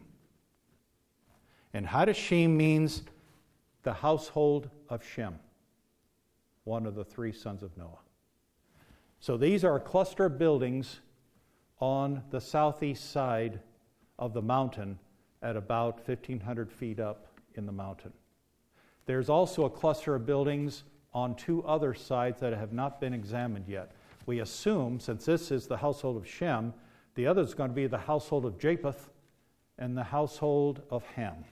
And Hadashim means the household of Shem, one of the 3 sons of Noah. So these are a cluster of buildings on the southeast side of the mountain at about 1,500 feet up in the mountain. There's also a cluster of buildings on 2 other sides that have not been examined yet. We assume, since this is the household of Shem, the other is going to be the household of Japheth and the household of Ham.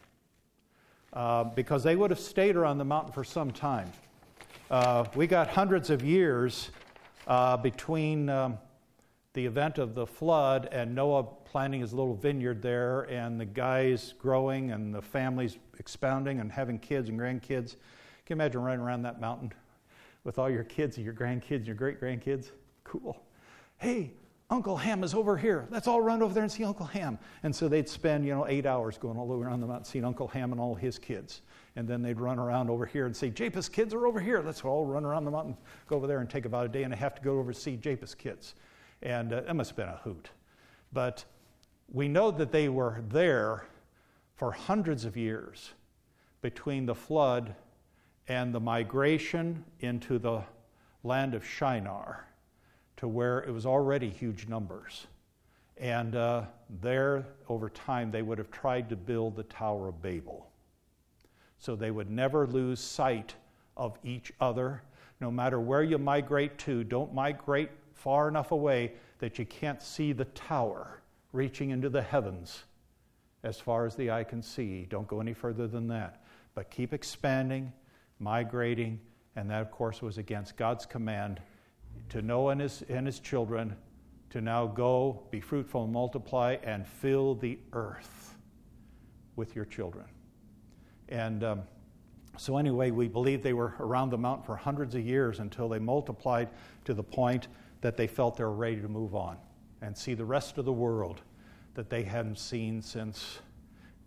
Because they would have stayed around the mountain for some time. We got hundreds of years between the event of the flood and Noah planting his little vineyard there and the guys growing and the families expounding and having kids and grandkids. Can you imagine running around that mountain with all your kids and your grandkids and your great-grandkids? Cool. Hey, Uncle Ham is over here. Let's all run over there and see Uncle Ham. And so they'd spend, 8 hours going all the way around the mountain seeing Uncle Ham and all his kids. And then they'd run around over here and say, Japheth's kids are over here. Let's all run around the mountain, go over there and take about a day and a half to go over to see Japheth's kids. And that must have been a hoot. But we know that they were there for hundreds of years between the flood and the migration into the land of Shinar, to where it was already huge numbers. And there, over time, they would have tried to build the Tower of Babel. So they would never lose sight of each other. No matter where you migrate to, don't migrate far enough away that you can't see the tower reaching into the heavens as far as the eye can see. Don't go any further than that. But keep expanding, migrating, and that, of course, was against God's command to Noah and his children to now go, be fruitful and multiply, and fill the earth with your children. And so anyway, we believe they were around the mountain for hundreds of years until they multiplied to the point that they felt they were ready to move on and see the rest of the world that they hadn't seen since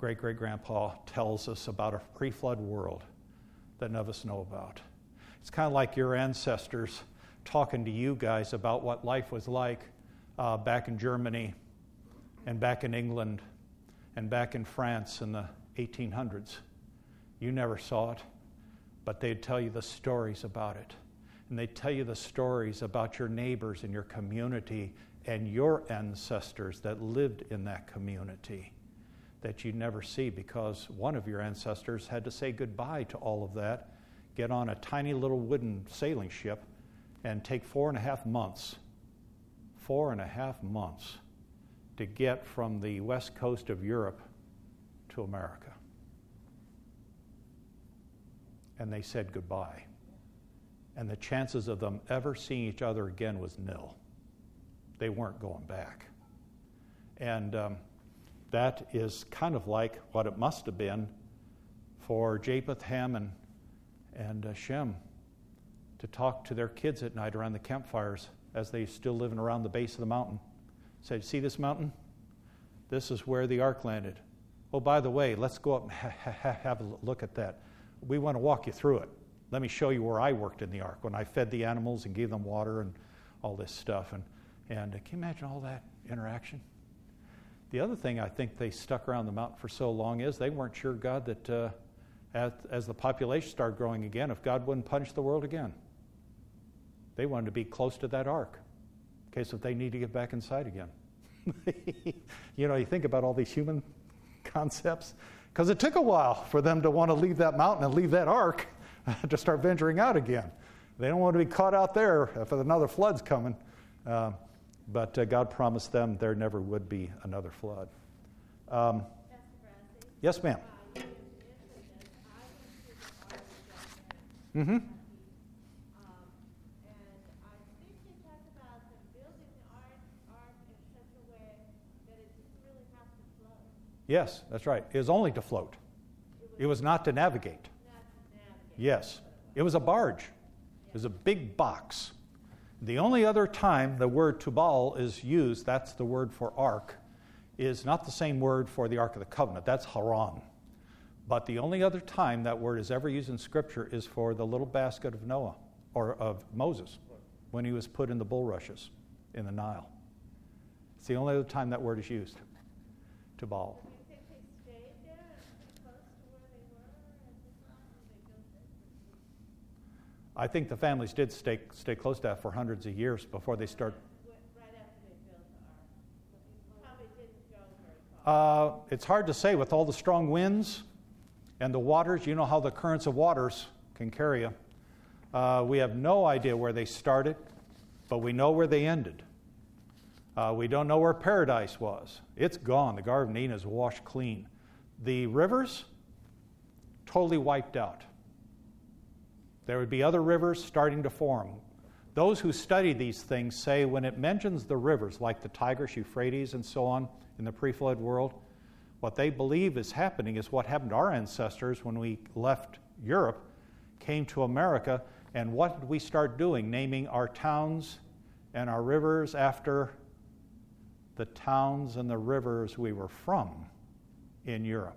great-great-grandpa tells us about a pre-flood world that none of us know about. It's kind of like your ancestors talking to you guys about what life was like back in Germany and back in England and back in France in the 1800s. You never saw it, but they'd tell you the stories about it. And they'd tell you the stories about your neighbors and your community and your ancestors that lived in that community that you never see, because one of your ancestors had to say goodbye to all of that, get on a tiny little wooden sailing ship, and take 4.5 months to get from the west coast of Europe to America. And they said goodbye. And the chances of them ever seeing each other again was nil. They weren't going back. And that is kind of like what it must have been for Japheth, Ham, and Shem to talk to their kids at night around the campfires as they still living around the base of the mountain. Said, see this mountain? This is where the ark landed. Oh, by the way, let's go up and have a look at that. We want to walk you through it. Let me show you where I worked in the ark, when I fed the animals and gave them water and all this stuff. And can you imagine all that interaction? The other thing I think they stuck around the mountain for so long is they weren't sure, God, that as the population started growing again, if God wouldn't punish the world again. They wanted to be close to that ark in case if they need to get back inside again. You know, you think about all these human concepts, because it took a while for them to want to leave that mountain and leave that ark to start venturing out again. They don't want to be caught out there if another flood's coming. But God promised them there never would be another flood. Yes, ma'am. Mm-hmm. And I think they talked about them building the ark in such a way that it didn't really have to float. Yes, that's right. It was only to float. It was not to navigate. Not to navigate. Yes. It was a barge. It was a big box. The only other time the word tubal is used, that's the word for ark, is not the same word for the Ark of the Covenant. That's Haran. But the only other time that word is ever used in Scripture is for the little basket of Noah, or of Moses, when he was put in the bulrushes in the Nile. It's the only other time that word is used, tubal. Do you think they stayed there and close to where they were at the time when they built it? I think the families did stay close to that for hundreds of years before they start. Right after they built the ark. Probably didn't go very far. It's hard to say with all the strong winds and the waters. You know how the currents of waters can carry you. We have no idea where they started, but we know where they ended. We don't know where paradise was. It's gone. The Garden of Eden is washed clean. The rivers, totally wiped out. There would be other rivers starting to form. Those who study these things say when it mentions the rivers, like the Tigris, Euphrates, and so on, in the pre-flood world, what they believe is happening is what happened to our ancestors when we left Europe, came to America, and what did we start doing? Naming our towns and our rivers after the towns and the rivers we were from in Europe.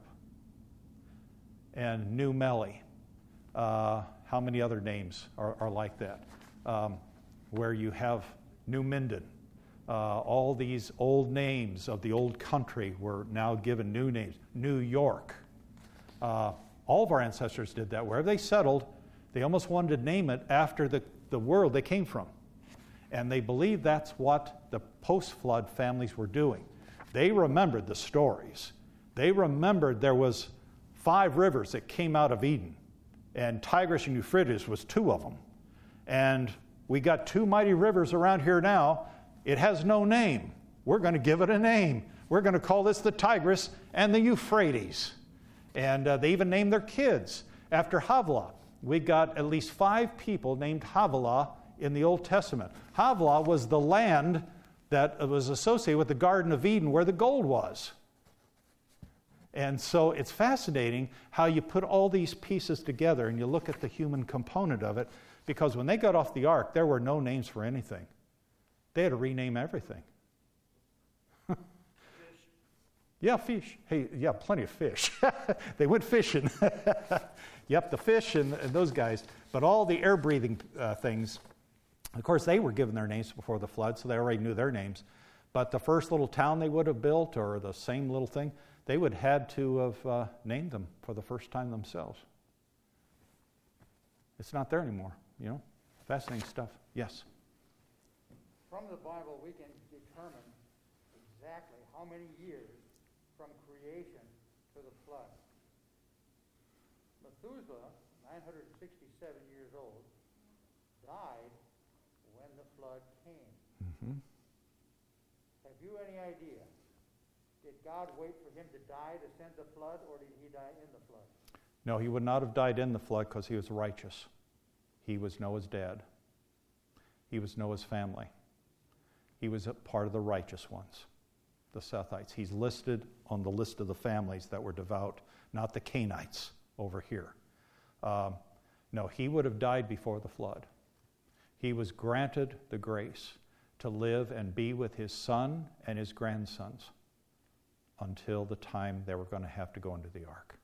And New Meli. How many other names are like that? Where you have New Minden. All these old names of the old country were now given new names. New York. All of our ancestors did that. Wherever they settled, they almost wanted to name it after the world they came from. And they believed that's what the post-flood families were doing. They remembered the stories. They remembered there was 5 rivers that came out of Eden. And Tigris and Euphrates was 2 of them. And we got 2 mighty rivers around here now. It has no name. We're going to give it a name. We're going to call this the Tigris and the Euphrates. And they even named their kids after Havilah. We got at least 5 people named Havilah in the Old Testament. Havilah was the land that was associated with the Garden of Eden where the gold was. And so it's fascinating how you put all these pieces together and you look at the human component of it, because when they got off the ark, there were no names for anything. They had to rename everything. Yeah, fish. Hey, yeah, plenty of fish. They went fishing. Yep, the fish and those guys. But all the air-breathing things, of course, they were given their names before the flood, so they already knew their names. But the first little town they would have built, or the same little thing, they would have had to have named them for the first time themselves. It's not there anymore, you know? Fascinating stuff. Yes? From the Bible, we can determine exactly how many years from creation to the flood. Methuselah, 967 years old, died when the flood came. Mm-hmm. Have you any idea? Did God wait for him to die to send the flood, or did he die in the flood? No, he would not have died in the flood because he was righteous. He was Noah's dad. He was Noah's family. He was a part of the righteous ones, the Sethites. He's listed on the list of the families that were devout, not the Canaanites over here. No, he would have died before the flood. He was granted the grace to live and be with his son and his grandsons until the time they were going to have to go into the ark.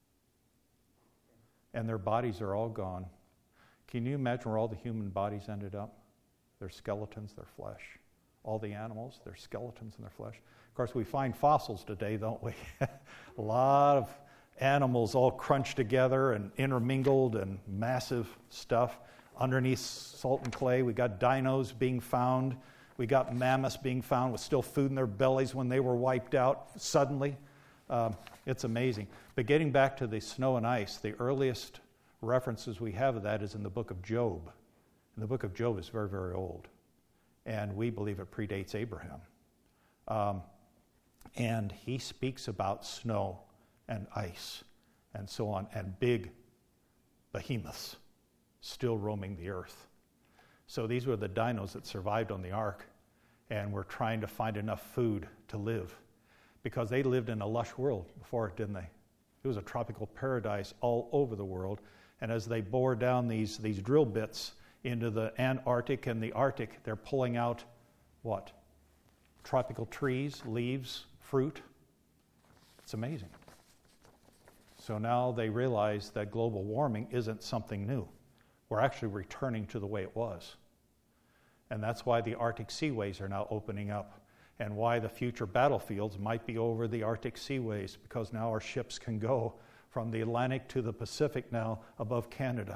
And their bodies are all gone. Can you imagine where all the human bodies ended up? Their skeletons, their flesh. All the animals, their skeletons and their flesh. Of course, we find fossils today, don't we? A lot of animals all crunched together and intermingled and massive stuff. Underneath salt and clay, we got dinos being found. We got mammoths being found with still food in their bellies when they were wiped out suddenly. It's amazing. But getting back to the snow and ice, the earliest references we have of that is in the book of Job. And the book of Job is very, very old. And we believe it predates Abraham. And he speaks about snow and ice and so on, and big behemoths still roaming the earth. So these were the dinos that survived on the ark and were trying to find enough food to live, because they lived in a lush world before it, didn't they? It was a tropical paradise all over the world. And as they bore down these drill bits into the Antarctic and the Arctic, they're pulling out what? Tropical trees, leaves, fruit. It's amazing. So now they realize that global warming isn't something new. We're actually returning to the way it was. And that's why the Arctic seaways are now opening up, and why the future battlefields might be over the Arctic seaways, because now our ships can go from the Atlantic to the Pacific now above Canada.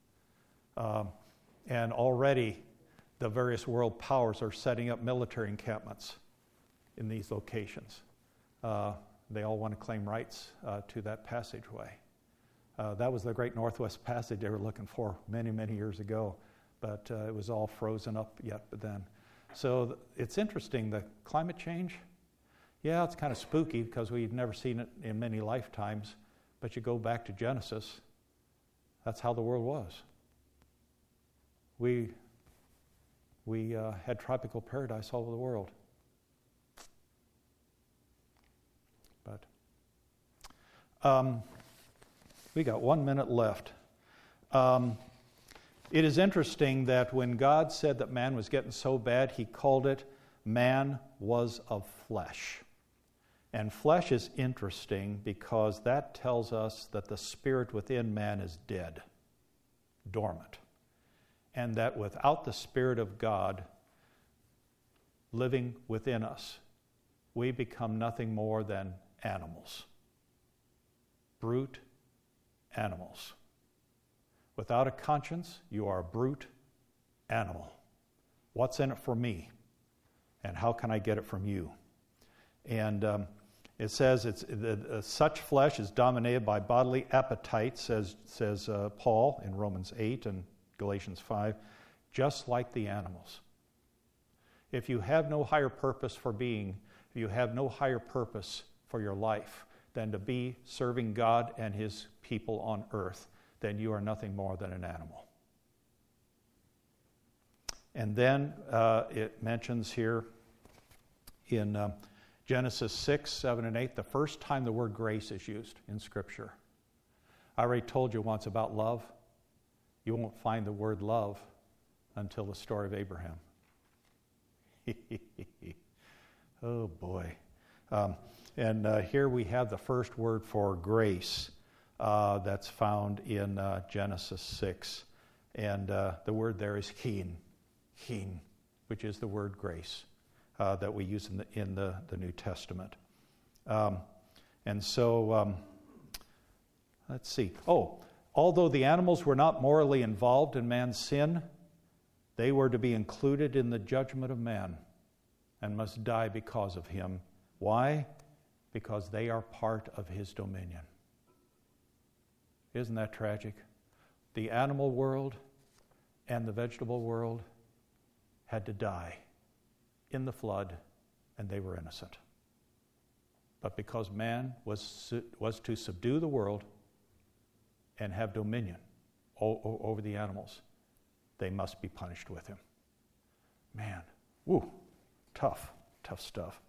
And already the various world powers are setting up military encampments in these locations. They all want to claim rights to that passageway. That was the Great Northwest Passage they were looking for many, many years ago, but it was all frozen up yet then. So it's interesting, the climate change, yeah, it's kind of spooky because we've never seen it in many lifetimes, but you go back to Genesis, that's how the world was. We had tropical paradise all over the world. But we got 1 minute left. It is interesting that when God said that man was getting so bad, he called it man was of flesh. And flesh is interesting because that tells us that the spirit within man is dead, dormant. And that without the Spirit of God living within us, we become nothing more than animals. Brute animals. Without a conscience, you are a brute animal. What's in it for me? And how can I get it from you? And it says such flesh is dominated by bodily appetites, says Paul in Romans 8 and Galatians 5, just like the animals. If you have no higher purpose for being, if you have no higher purpose for your life than to be serving God and His people on earth, then you are nothing more than an animal. And then it mentions here in Genesis 6, 7, and 8, the first time the word grace is used in Scripture. I already told you once about love. You won't find the word love until the story of Abraham. Oh boy. And here we have the first word for grace that's found in Genesis 6. And the word there is hin, which is the word grace that we use in the New Testament. And so, let's see. Although the animals were not morally involved in man's sin, they were to be included in the judgment of man and must die because of him. Why? Because they are part of his dominion. Isn't that tragic? The animal world and the vegetable world had to die in the flood, and they were innocent. But because man was to subdue the world and have dominion over the animals, they must be punished with him. Man, tough stuff.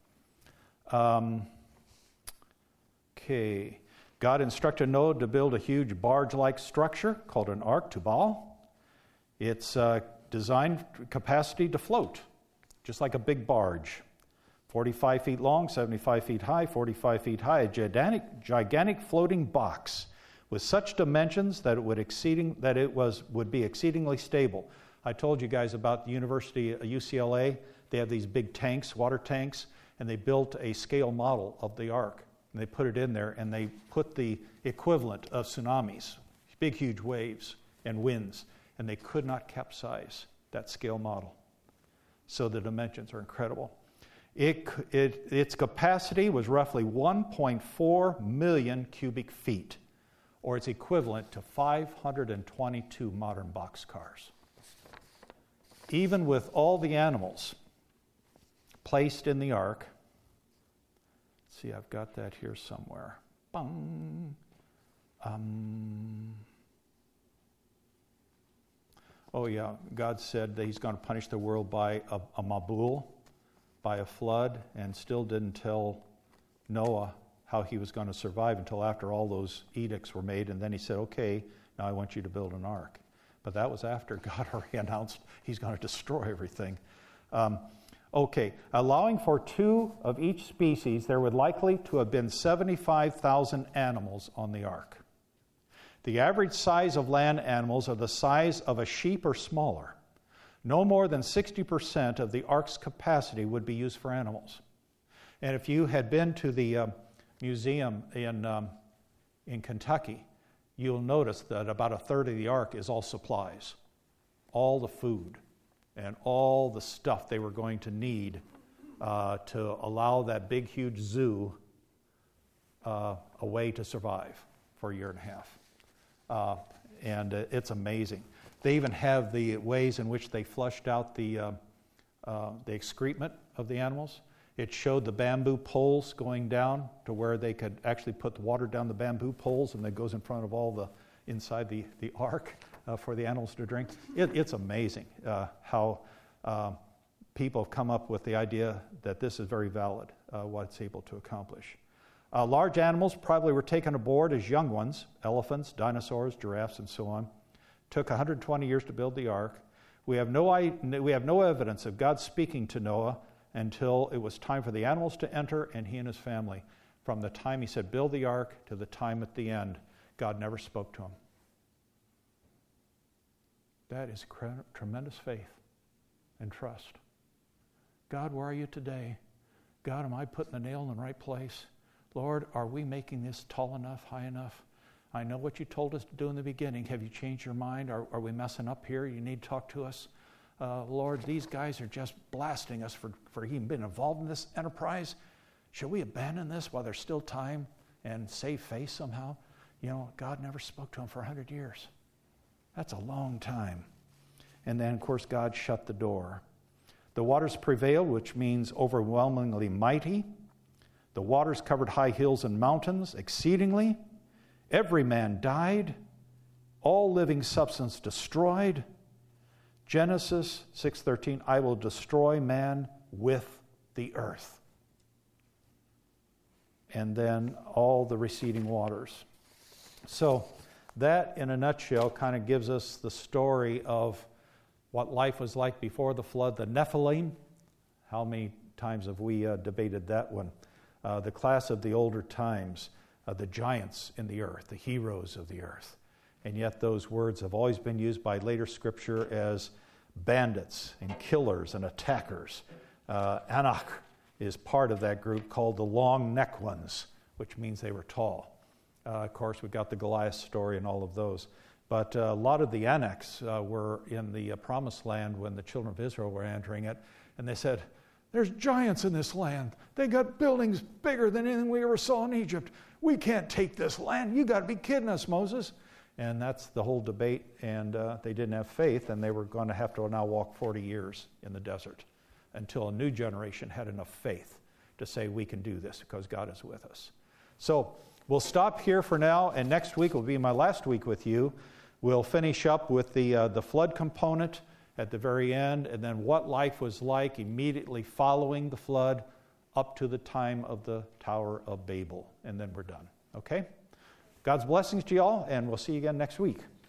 Okay. God instructed Noah to build a huge barge-like structure called an ark, Tubal. It's designed capacity to float, just like a big barge. 45 feet long, 75 feet high, 45 feet high, a gigantic floating box with such dimensions that it would be exceedingly stable. I told you guys about the University of UCLA. They have these big tanks, water tanks, and they built a scale model of the ark. And they put it in there, and they put the equivalent of tsunamis, big, huge waves and winds, and they could not capsize that scale model. So the dimensions are incredible. Its capacity was roughly 1.4 million cubic feet, or it's equivalent to 522 modern boxcars. Even with all the animals placed in the ark, let's see, I've got that here somewhere. Bang. God said that he's going to punish the world by a Mabul, by a flood, and still didn't tell Noah how he was going to survive until after all those edicts were made, and then he said, okay, now I want you to build an ark. But that was after God already announced he's going to destroy everything. Allowing for 2 of each species, there would likely to have been 75,000 animals on the ark. The average size of land animals are the size of a sheep or smaller. No more than 60% of the ark's capacity would be used for animals. And if you had been to the museum in Kentucky, you'll notice that about a third of the ark is all supplies, all the food, and all the stuff they were going to need to allow that big, huge zoo a way to survive for a year and a half. And it's amazing. They even have the ways in which they flushed out the excrement of the animals. It showed the bamboo poles going down to where they could actually put the water down the bamboo poles, and that goes in front of all the inside the ark for the animals to drink. It's amazing how people have come up with the idea that this is very valid, what it's able to accomplish. Large animals probably were taken aboard as young ones, elephants, dinosaurs, giraffes, and so on. Took 120 years to build the ark. We have no evidence of God speaking to Noah until it was time for the animals to enter and he and his family. From the time he said, build the ark, to the time at the end, God never spoke to him. That is tremendous faith and trust. God, where are you today? God, am I putting the nail in the right place? Lord, are we making this tall enough, high enough? I know what you told us to do in the beginning. Have you changed your mind? Are we messing up here? You need to talk to us. Lord, these guys are just blasting us for even being involved in this enterprise. Should we abandon this while there's still time and save face somehow? God never spoke to him for 100 years. That's a long time. And then, of course, God shut the door. The waters prevailed, which means overwhelmingly mighty. The waters covered high hills and mountains exceedingly. Every man died. All living substance destroyed. Genesis 6:13, I will destroy man with the earth. And then all the receding waters. So that, in a nutshell, kind of gives us the story of what life was like before the flood, the Nephilim. How many times have we debated that one? the class of the older times, the giants in the earth, the heroes of the earth. And yet those words have always been used by later Scripture as bandits and killers and attackers. Anak is part of that group called the long-necked ones, which means they were tall. Of course, we've got the Goliath story and all of those. But a lot of the Anaks were in the Promised Land when the children of Israel were entering it. And they said, there's giants in this land. They got buildings bigger than anything we ever saw in Egypt. We can't take this land. You got to be kidding us, Moses. And that's the whole debate. And they didn't have faith, and they were going to have to now walk 40 years in the desert until a new generation had enough faith to say we can do this because God is with us. So we'll stop here for now, and next week will be my last week with you. We'll finish up with the flood component at the very end, and then what life was like immediately following the flood up to the time of the Tower of Babel, and then we're done. Okay? God's blessings to you all, and we'll see you again next week.